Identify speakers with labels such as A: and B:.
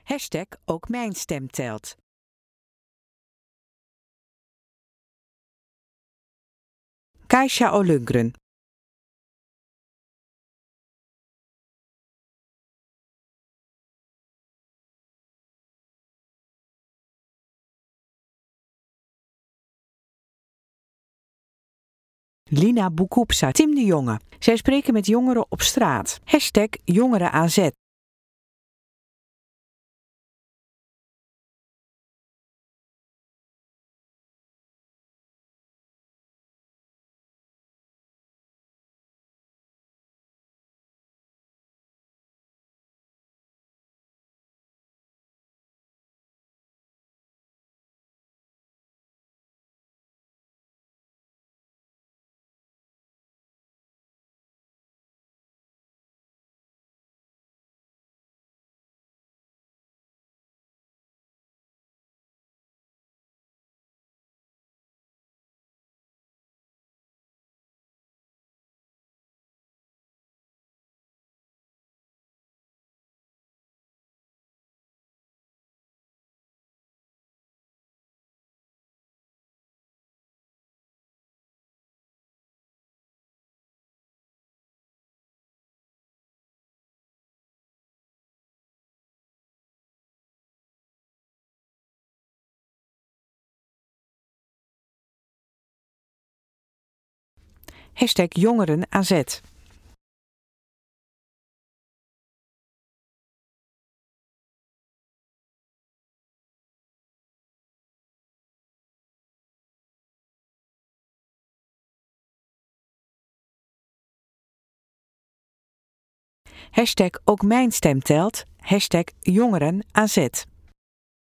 A: Hashtag ook mijn stem telt. Kaisa Olungren. Lina Boekoepsa, Tim de Jonge. Zij spreken met jongeren op straat. Hashtag JongerenAZ. Hashtag JongerenAZ. Hashtag ook mijn stem telt. Hashtag JongerenAZ.